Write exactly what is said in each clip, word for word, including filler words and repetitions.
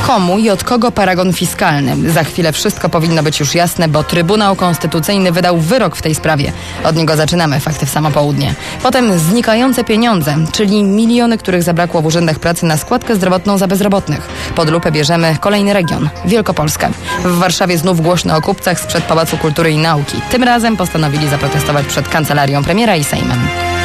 Komu i od kogo paragon fiskalny? Za chwilę wszystko powinno być już jasne, bo Trybunał Konstytucyjny wydał wyrok w tej sprawie. Od niego zaczynamy, fakty w samo południe. Potem znikające pieniądze, czyli miliony, których zabrakło w urzędach pracy na składkę zdrowotną za bezrobotnych. Pod lupę bierzemy kolejny region, Wielkopolskę. W Warszawie znów głośno o kupcach sprzed Pałacu Kultury i Nauki. Tym razem postanowili zaprotestować przed kancelarią premiera i Sejmem.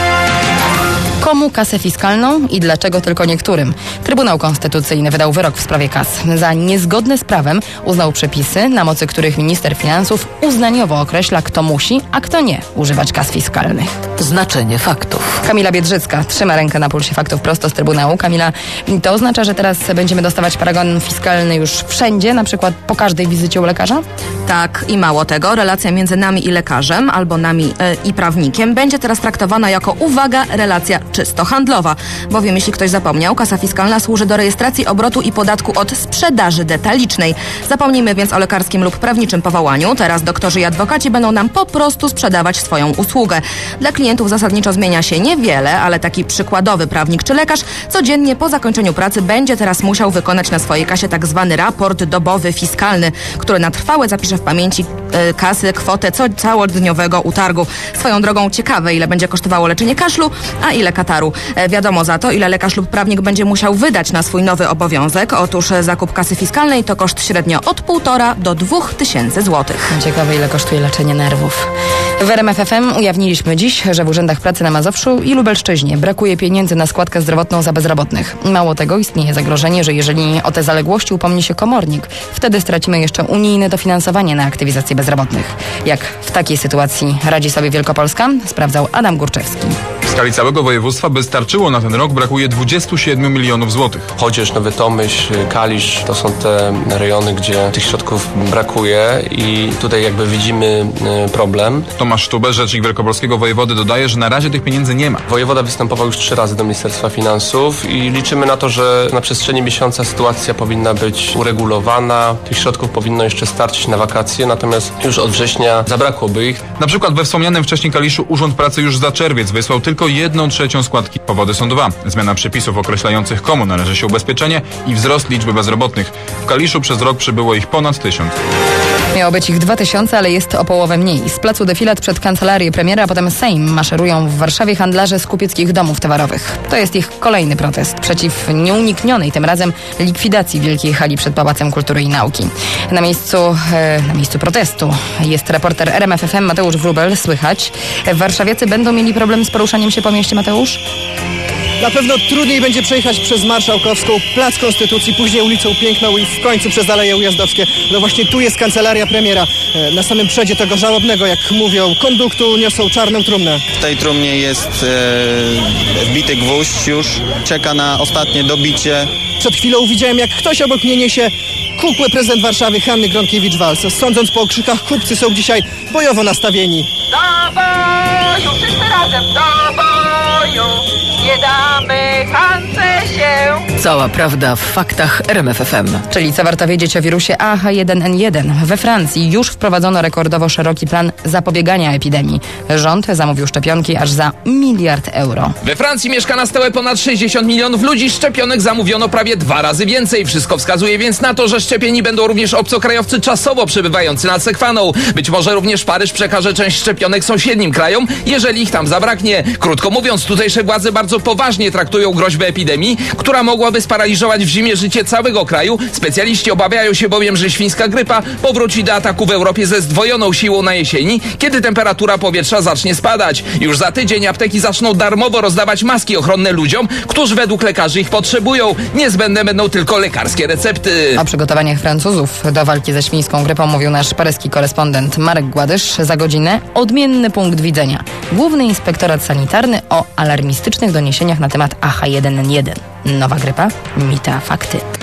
Komu kasę fiskalną i dlaczego tylko niektórym? Trybunał Konstytucyjny wydał wyrok w sprawie kas. Za niezgodne z prawem uznał przepisy, na mocy których minister finansów uznaniowo określa, kto musi, a kto nie używać kas fiskalnych. Znaczenie faktów. Kamila Biedrzycka trzyma rękę na pulsie faktów prosto z Trybunału. Kamila, to oznacza, że teraz będziemy dostawać paragon fiskalny już wszędzie, na przykład po każdej wizycie u lekarza? Tak, i mało tego, relacja między nami i lekarzem, albo nami yy, i prawnikiem będzie teraz traktowana jako, uwaga, relacja czysto handlowa. Bowiem jeśli ktoś zapomniał, kasa fiskalna służy do rejestracji obrotu i podatku od sprzedaży detalicznej. Zapomnijmy więc o lekarskim lub prawniczym powołaniu. Teraz doktorzy i adwokaci będą nam po prostu sprzedawać swoją usługę. Dla klientów zasadniczo zmienia się niewiele, ale taki przykładowy prawnik czy lekarz codziennie po zakończeniu pracy będzie teraz musiał wykonać na swojej kasie tak zwany raport dobowy fiskalny, który na trwałe zapisze w pamięci y, kasy kwotę co całodniowego utargu. Swoją drogą ciekawe, ile będzie kosztowało leczenie kaszlu, a ile kataru. E, wiadomo za to, ile lekarz lub prawnik będzie musiał wydać na swój nowy obowiązek. Otóż e, zakup kasy fiskalnej to koszt średnio od półtora do dwóch tysięcy złotych. Ciekawe, ile kosztuje leczenie nerwów. W R M F F M ujawniliśmy dziś, że w urzędach pracy na Mazowszu i Lubelszczyźnie brakuje pieniędzy na składkę zdrowotną za bezrobotnych. Mało tego, istnieje zagrożenie, że jeżeli o te zaległości upomni się komornik, wtedy stracimy jeszcze unijne dofinansowanie na aktywizację bezrobotnych. Jak w takiej sytuacji radzi sobie Wielkopolska? Sprawdzał Adam Górczewski. W skali całego województwa by starczyło na ten rok brakuje dwadzieścia siedem milionów złotych. Chodzież, Nowy Tomyśl, Kalisz to są te rejony, gdzie tych środków brakuje i tutaj jakby widzimy problem. Tomasz Sztubę, rzecznik wielkopolskiego wojewody, dodaje, że na razie tych pieniędzy nie ma. Wojewoda występował już trzy razy do Ministerstwa Finansów i liczymy na to, że na przestrzeni miesiąca sytuacja powinna być uregulowana. Tych środków powinno jeszcze starczyć na wakacje, natomiast już od września zabrakłoby ich. Na przykład we wspomnianym wcześniej Kaliszu Urząd Pracy już za czerwiec wysłał tylko jedną trzecią składki. Powody są dwa. Zmiana przepisów określających, komu należy się ubezpieczenie i wzrost liczby bezrobotnych. W Kaliszu przez rok przybyło ich ponad tysiąc. Miało być ich dwa tysiące, ale jest o połowę mniej. Z placu Defilat przed kancelarię premiera, a potem Sejm maszerują w Warszawie handlarze z kupieckich domów towarowych. To jest ich kolejny protest przeciw nieuniknionej tym razem likwidacji wielkiej hali przed Pałacem Kultury i Nauki. Na miejscu, e, na miejscu protestu jest reporter R M F F M Mateusz Wróbel. Słychać. Warszawiacy będą mieli problem z poruszaniem się po mieście, Mateusz? Na pewno trudniej będzie przejechać przez Marszałkowską, Plac Konstytucji, później ulicą Piękną i w końcu przez Aleje Ujazdowskie. No właśnie tu jest kancelaria premiera. Na samym przedzie tego żałobnego, jak mówią, konduktu niosą czarną trumnę. W tej trumnie jest e, wbity gwóźdź już, czeka na ostatnie dobicie. Przed chwilą widziałem, jak ktoś obok mnie niesie kukłę prezydent Warszawy Hanny Gronkiewicz-Waltz. Sądząc po okrzykach, kupcy są dzisiaj bojowo nastawieni. Do boju, wszyscy razem, do boju, nie damy Hance się. Cała prawda w faktach R M F F M. Czyli co warto wiedzieć o wirusie A H jeden N jeden. We Francji już wprowadzono rekordowo szeroki plan zapobiegania epidemii. Rząd zamówił szczepionki aż za miliard euro. We Francji mieszka na stałe ponad sześćdziesiąt milionów ludzi. Szczepionek zamówiono prawie dwa razy więcej. Wszystko wskazuje więc na to, że szczepieni będą również obcokrajowcy czasowo przebywający nad Sekwaną. Być może również Paryż przekaże część szczepionek sąsiednim krajom, jeżeli ich tam zabraknie. Krótko mówiąc, tutejsze władze bardzo poważnie traktują groźbę epidemii, która mogłaby sparaliżować w zimie życie całego kraju. Specjaliści obawiają się bowiem, że świńska grypa powróci do ataku w Europie ze zdwojoną siłą na jesieni, kiedy temperatura powietrza zacznie spadać. Już za tydzień apteki zaczną darmowo rozdawać maski ochronne ludziom, którzy według lekarzy ich potrzebują. Niezbędne będą tylko lekarskie recepty. O przygotowaniach Francuzów do walki ze świńską grypą mówił nasz paryski korespondent Marek Gładysz. Za godzinę odmienny punkt widzenia. Główny Inspektorat Sanitarny o alarmistycznych doniesieniach na temat A H jeden N jeden. Nowa grypa, mity a fakty.